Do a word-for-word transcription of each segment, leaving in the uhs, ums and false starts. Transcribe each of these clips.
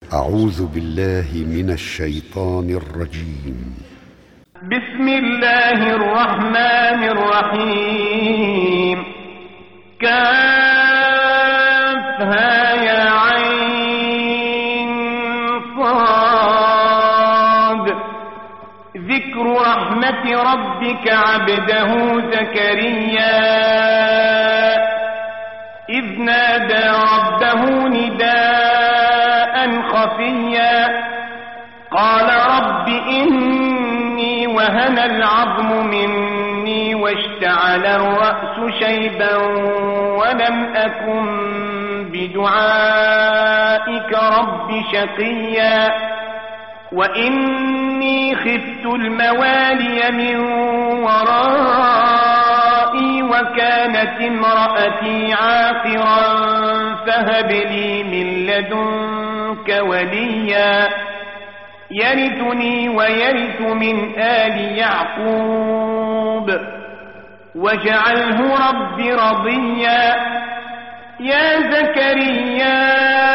أعوذ بالله من الشيطان الرجيم. بسم الله الرحمن الرحيم. كافها يا عين صاد. ذكر رحمة ربك عبده زكريا إذ نادى ربه نداء خفيا قال رب إني وهن العظم مني واشتعل الرأس شيبا ولم أكن بدعائك رب شقيا وإني خفت الموالي من ورائي وكانت امرأتي عاقرا فهب لي من لدنك وليا يرثني ويرث من آل يعقوب واجعله رب رضيا. يا زكريا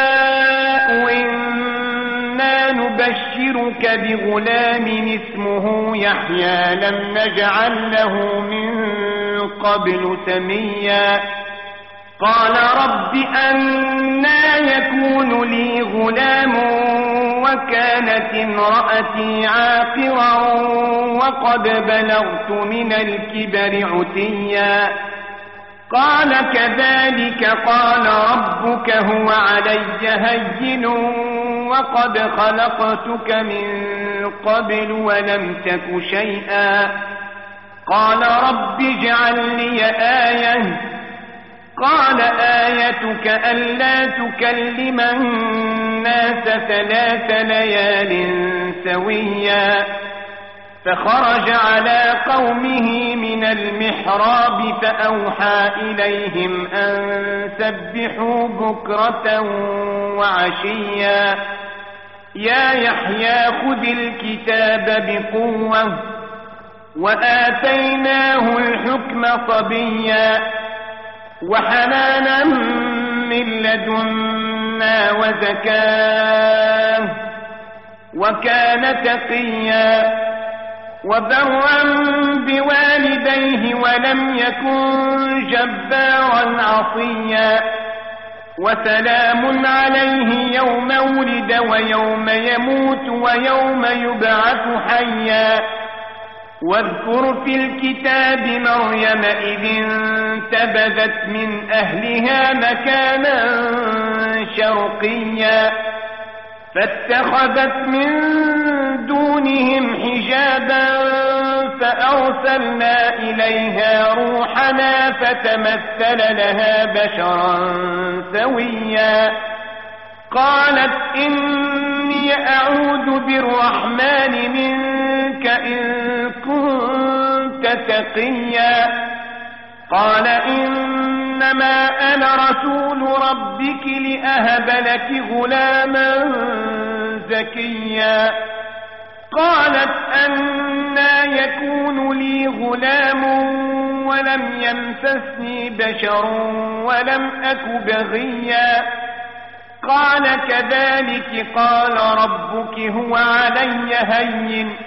إنا نبشرك بغلام اسمه يحيى لم نجعل له من قبل سميا. قال رب أنى يكون لي غلام وكانت امرأتي عاقرا وقد بلغت من الكبر عتيا. قال كذلك قال ربك هو علي هين وقد خلقتك من قبل ولم تك شيئا. قال رب اجعل لي آية. قال آيتك ألا تكلم الناس ثلاث ليال سويا. فخرج على قومه من المحراب فأوحى إليهم أن سبحوا بكرة وعشيا. يا يحيى خذ الكتاب بقوة وآتيناه الحكم صبيا وحنانا من لدنا وزكاه وكان تقيا وبرا بوالديه ولم يكن جبارا عصيا. وسلام عليه يوم ولد ويوم يموت ويوم يبعث حيا. واذكر في الكتاب مريم إذ انتبذت من أهلها مكانا شرقيا فاتخذت من دونهم حجابا فأرسلنا إليها روحنا فتمثل لها بشرا سويا. قالت إني أعوذ بالرحمن منك إن كنت تقيا. قال إنما أنا رسول ربك لأهب لك غلاما زكيا. قالت أنى يكون لي غلام ولم يمسسني بشر ولم أك بغيا. قال كذلك قال ربك هو علي هين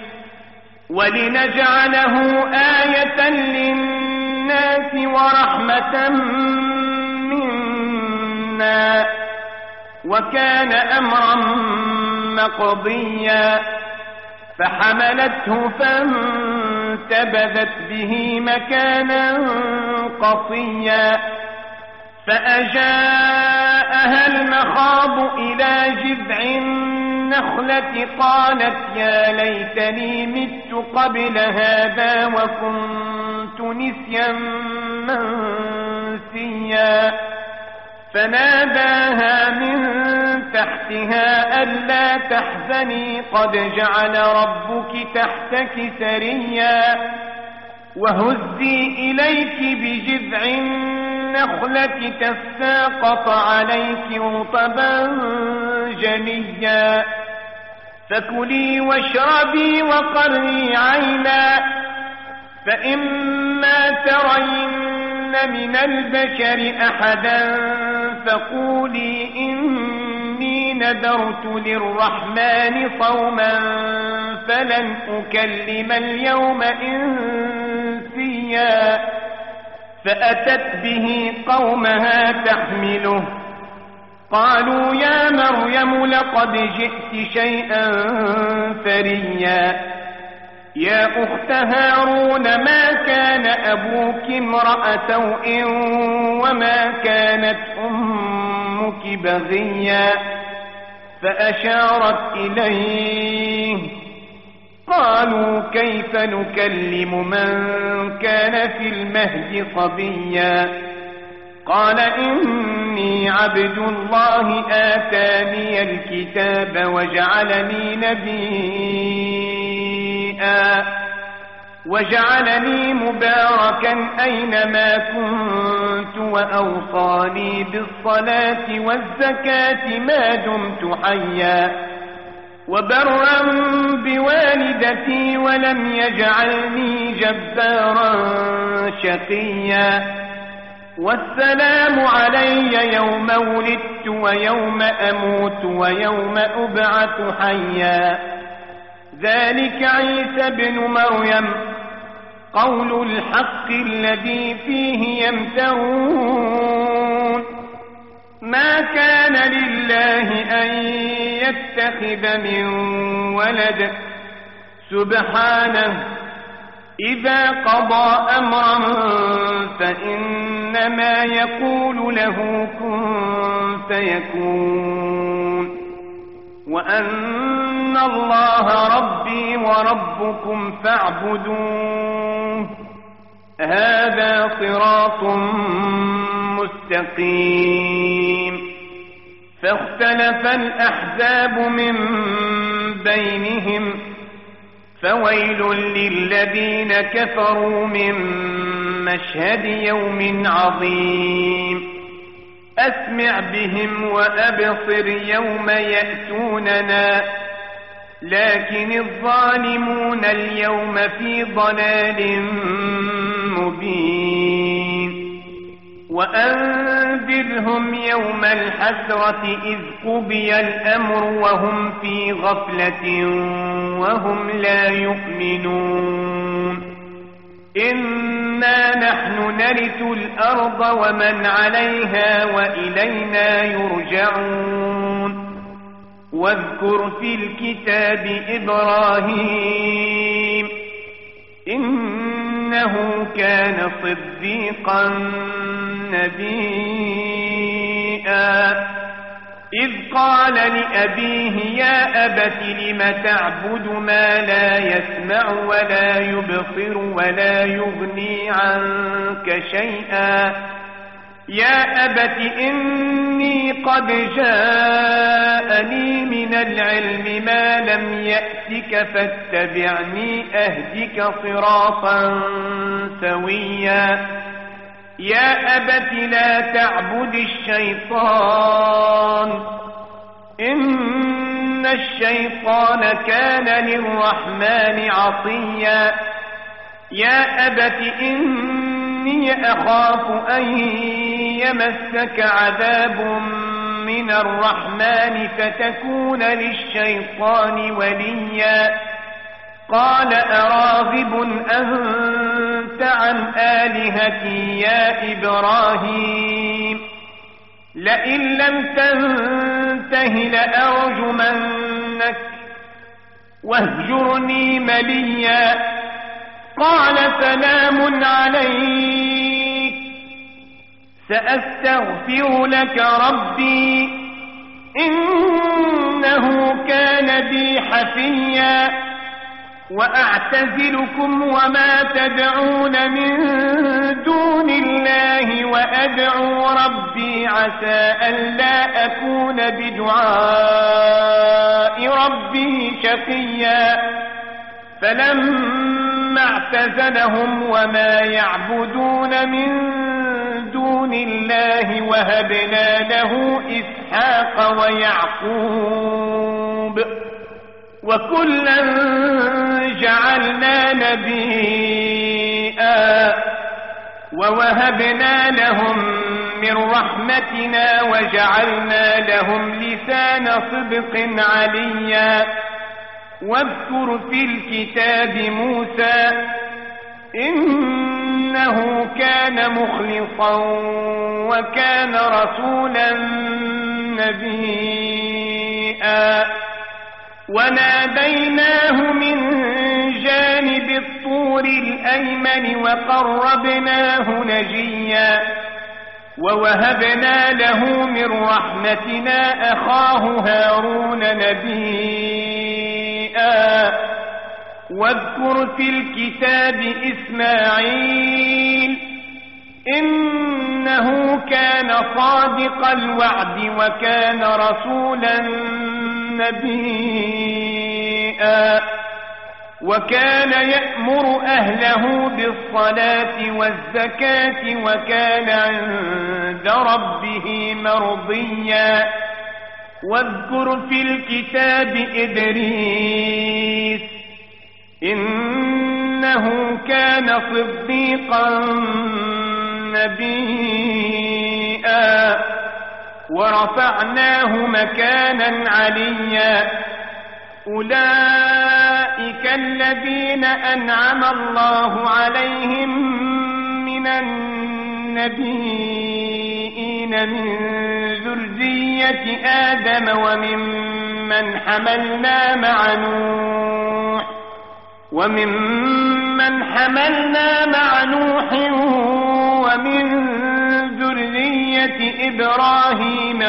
ولنجعله آية للناس ورحمة منا وكان أمرا مقضيا. فحملته فانتبذت به مكانا قصيا. فأجاءها المخاض إلى جذع النخلة قالت يا ليتني مت قبل هذا وكنت نسيا منسيا. فناداها من تحتها ألا تحزني قد جعل ربك تحتك سريا. وهزي إليك بجذع النخلة تساقط عليك رطبا جنيا. فكلي واشربي وقري عينا فإما ترين من البشر أحدا فقولي إني نذرت للرحمن صوما فلن أكلم اليوم إنسيا فأتت به قومها تحمله قالوا يا مريم لقد جئت شيئا فريا يا أخت هارون ما كان أبوك امرأ سوء وما كانت أمك بغيا فأشارت إليه قالوا كيف نكلم من كان في المهد صبيا قال إني عبد الله آتاني الكتاب وجعلني نبيا وجعلني مباركا أينما كنت وأوصاني بالصلاة والزكاة ما دمت حيا وبرا بوالدتي ولم يجعلني جبارا شقيا والسلام علي يوم ولدت ويوم أموت ويوم أبعث حيا ذلك عيسى بن مريم قول الحق الذي فيه يمترون ما كان لله أن يتخذ من ولد سبحانه إذا قضى أمرا فإنما يقول له كن فيكون وأن الله ربي وربكم فاعبدوه هذا صراط مستقيم فاختلف الأحزاب من بينهم فويل للذين كفروا من مشهد يوم عظيم أسمع بهم وأبصر يوم يأتوننا لكن الظالمون اليوم في ضلال مبين وأنذرهم يوم الحسرة إذ قضي الأمر وهم في غفلة وهم لا يؤمنون إنا نحن نرث الأرض ومن عليها وإلينا يرجعون واذكر في الكتاب إبراهيم إنه كان صديقا نبيا إذ قال لأبيه يا أبت لم تعبد ما لا يسمع ولا يبصر ولا يغني عنك شيئا يا أبت إني قد جاءني من العلم ما لم يأتك فاتبعني أهدك صراطا سويا يا أبت لا تعبد الشيطان إن الشيطان كان للرحمن عصيا يا أبت إني أخاف أن يمسك عذاب من الرحمن فتكون للشيطان وليا قال أراغب أنت عن آلهتي يا إبراهيم لئن لم تنته لأرجمنك واهجرني مليا قال سلام عليك سأستغفر لك ربي إنه كان بي حفيا وأعتزلكم وما تدعون من دون الله وأدعو ربي عسى ألا أكون بدعاء ربي شقيا فلما اعتزلهم وما يعبدون من دون الله وهبنا له إسحاق ويعقوب وكلا جعلنا نبيا ووهبنا لهم من رحمتنا وجعلنا لهم لسان صدق عليا. واذكر في الكتاب موسى إنه كان مخلصا وكان رسولا نبيا. وناديناه من جانب الطور الأيمن وقربناه نجيا. ووهبنا له من رحمتنا أخاه هارون نبيا. واذكر في الكتاب إسماعيل إنه كان صادق الوعد وكان رسولا نبيا. وكان يأمر أهله بالصلاة والزكاة وكان عند ربه مرضيا. واذكر في الكتاب إدريس إنه كان صديقا نبيا. ورفعناه مكانا عليا. أولئك الذين أنعم الله عليهم من النبيين من ذرية آدم وممن حملنا مع نوح وممن حملنا مع نوح ومن ذرية إبراهيم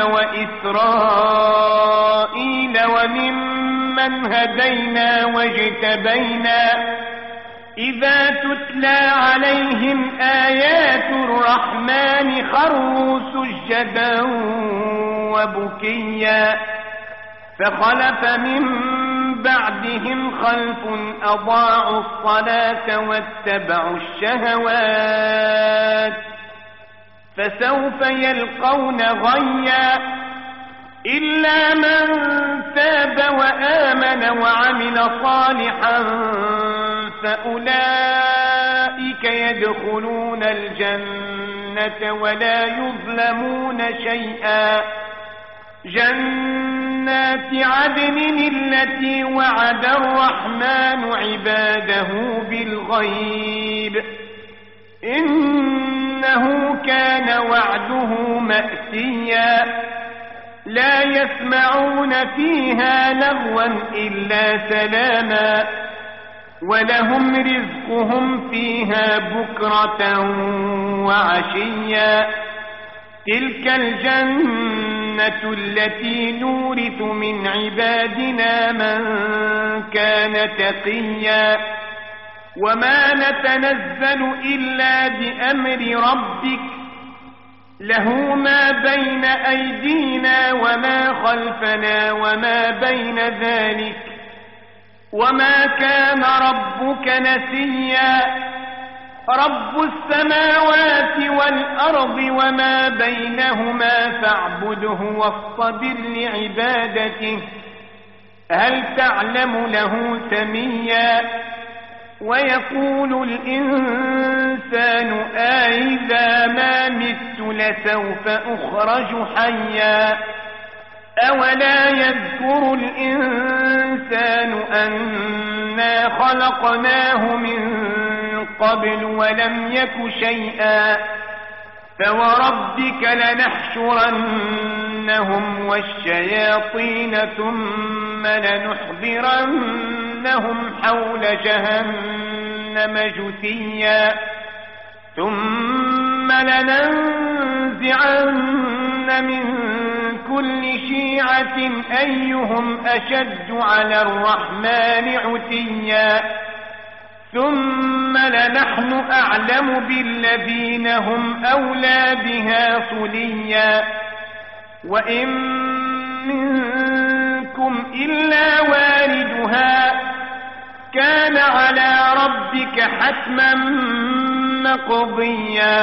وإسرائيل وممن هدينا واجتبينا. إذا تتلى عليهم آيات الرحمن خروا سجدا وبكيا. فخلف من بعدهم خلف أضاعوا الصلاة واتبعوا الشهوات فسوف يلقون غيا. إلا من تاب وآمن وعمل صالحا فأولئك يدخلون الجنة ولا يظلمون شيئا. جنات عدن التي وعد الرحمن عباده بالغيب إنه كان وعده مأتيا. لا يسمعون فيها لغوا إلا سلاما ولهم رزقهم فيها بكرة وعشيا. تلك الجنة التي نورث من عبادنا من كان تقيا. وما نتنزل إلا بأمر ربك له ما بين أيدينا وما خلفنا وما بين ذلك وما كان ربك نسيا. رب السماوات والأرض وما بينهما فاعبده واصطبر لعبادته هل تعلم له سميا. ويقول الإنسان أإذا ما مت لسوف أخرج حيا. أولا يذكر الإنسان أنا خلقناه من قبل ولم يك شيئا. فوربك لنحشرنهم والشياطين ثم لنحضرنهم حول جهنم جثيا. ثم لننزعن من كل شيعة أيهم أشد على الرحمن عتيا. ثم لنحن أعلم بالذين هم أولى بها صليا. وإن منكم إلا واردها كان على ربك حتما مقضيا.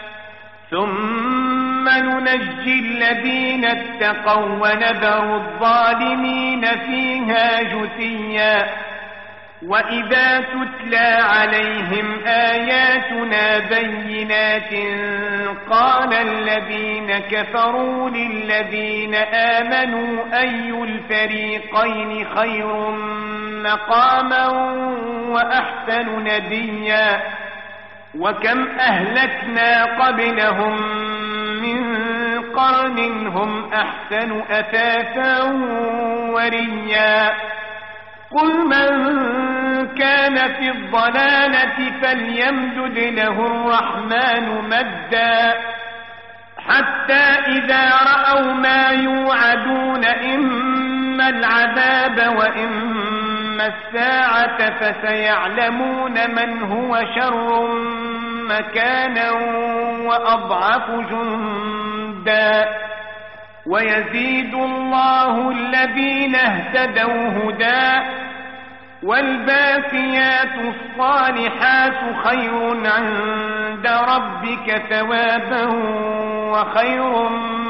ثم ننجي الذين اتقوا ونذر الظالمين فيها جثيا. وإذا تتلى عليهم آياتنا بينات قال الذين كفروا للذين آمنوا أي الفريقين خير مقاما وأحسن نديا وكم أهلكنا قبلهم من قرن هم أحسن أثاثا وريا قل من كان في الضلالة فليمدد له الرحمن مدا حتى إذا رأوا ما يوعدون إما العذاب وإما الساعة فسيعلمون من هو شر مكانا وأضعف جندا ويزيد الله الذين اهتدوا هدى والباقيات الصالحات خير عند ربك ثوابا وخير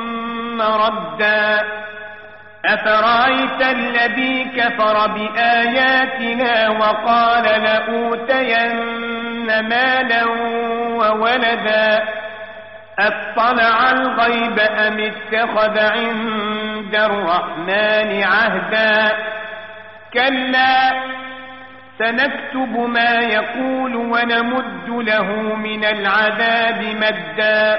مردا أفرأيت الذي كفر بآياتنا وقال لأوتين مالا وولدا أطلع الغيب أم اتخذ عند الرحمن عهدا كلا سنكتب ما يقول ونمد له من العذاب مدا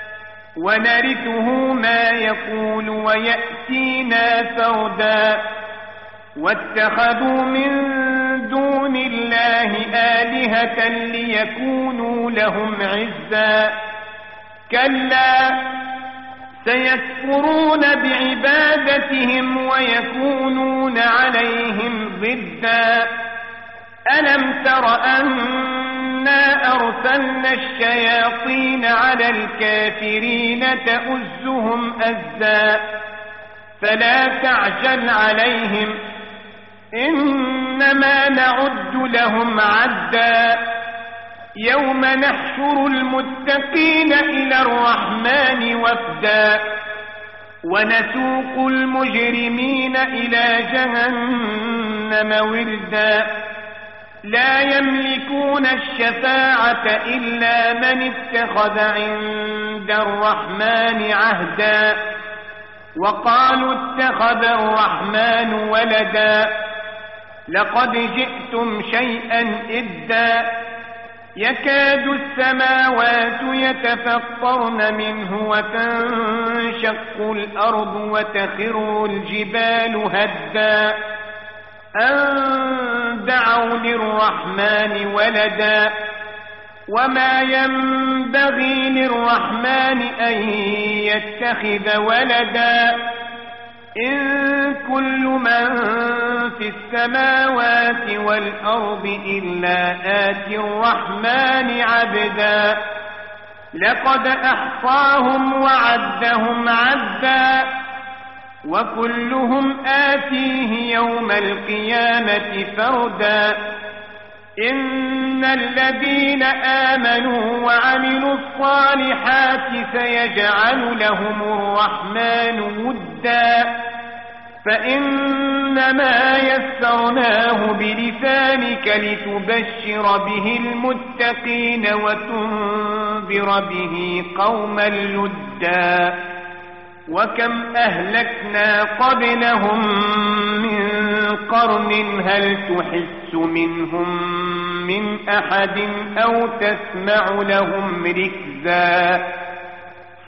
ونرثه ما يقول ويأتينا فردا واتخذوا من دون الله آلهة ليكونوا لهم عزا كلا سيكفرون بعبادتهم ويكونون عليهم ضدا ألم تر أنا أرسلنا الشياطين على الكافرين تؤزهم أزا فلا تعجل عليهم إنما نعد لهم عدا يوم نحشر المتقين إلى الرحمن وفدا ونسوق المجرمين إلى جهنم وردا لا يملكون الشفاعة إلا من اتخذ عند الرحمن عهدا وقالوا اتخذ الرحمن ولدا لقد جئتم شيئا إدا يكاد السماوات يتفطرن منه وتنشق الأرض وتخر الجبال هدا أن دعوا للرحمن ولدا وما ينبغي للرحمن أن يتخذ ولدا إن كل من في السماوات والأرض إلا آتي الرحمن عبدا لقد أحصاهم وعدهم عدا وكلهم آتيه يوم القيامة فردا إن الذين آمنوا وعملوا الصالحات سيجعل لهم الرحمن ودا فإنما يسرناه بلسانك لتبشر به المتقين وتنذر به قوما لدا وكم أهلكنا قبلهم من قرن هل تحس منهم من أحد أو تسمع لهم ركزا